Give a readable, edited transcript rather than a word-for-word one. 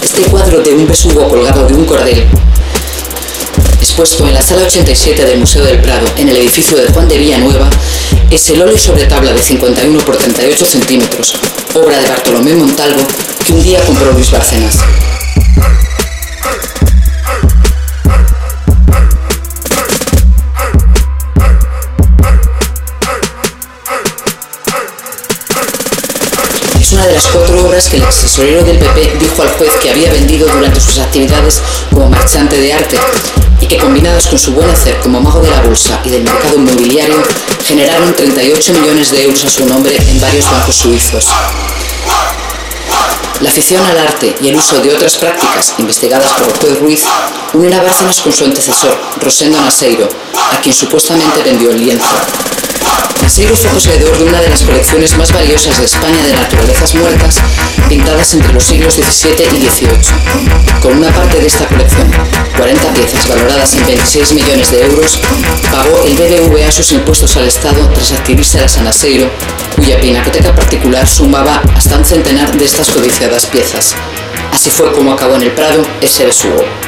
Este cuadro de un besugo colgado de un cordel, expuesto en la sala 87 del Museo del Prado, en el edificio de Juan de Villanueva, es el óleo sobre tabla de 51 por 38 centímetros, obra de Bartolomé Montalvo, que un día compró Luis Bárcenas. Es una de las 4 obras que el tesorero del PP dijo al juez que había vendido durante sus actividades como marchante de arte y que, combinadas con su buen hacer como mago de la bolsa y del mercado inmobiliario, generaron 38 millones de euros a su nombre en varios bancos suizos. La afición al arte y el uso de otras prácticas investigadas por el juez Ruiz unen a Bárcenas con su antecesor, Rosendo Naseiro, a quien supuestamente vendió el lienzo. Naseiro fue poseedor de una de las colecciones más valiosas de España de naturalezas muertas pintadas entre los siglos XVII y XVIII. Con una parte de esta colección, 40 piezas valoradas en 26 millones de euros, pagó el BBVA sus impuestos al Estado tras adquirírselas a Naseiro, cuya pinacoteca particular sumaba hasta un centenar de estas codiciadas piezas. Así fue como acabó en el Prado ese besugo.